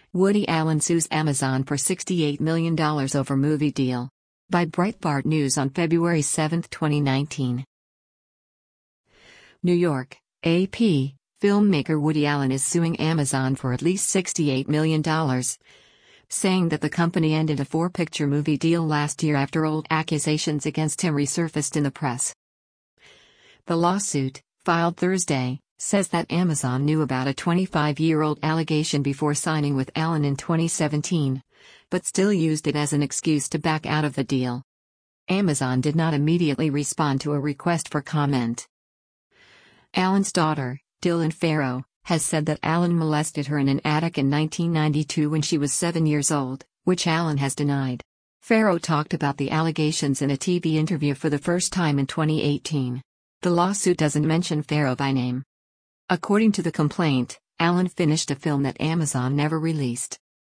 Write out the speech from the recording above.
Woody Allen sues Amazon for $68 million over movie deal. By Breitbart News on February 7, 2019. New York, AP, filmmaker Woody Allen is suing Amazon for at least $68 million, saying that the company ended a four-picture movie deal last year after old accusations against him resurfaced in the press. The lawsuit, filed Thursday, says that Amazon knew about a 25-year-old allegation before signing with Allen in 2017, but still used it as an excuse to back out of the deal. Amazon did not immediately respond to a request for comment. Allen's daughter, Dylan Farrow, has said that Allen molested her in an attic in 1992 when she was 7 years old, which Allen has denied. Farrow talked about the allegations in a TV interview for the first time in 2018. The lawsuit doesn't mention Farrow by name. According to the complaint, Allen finished a film that Amazon never released.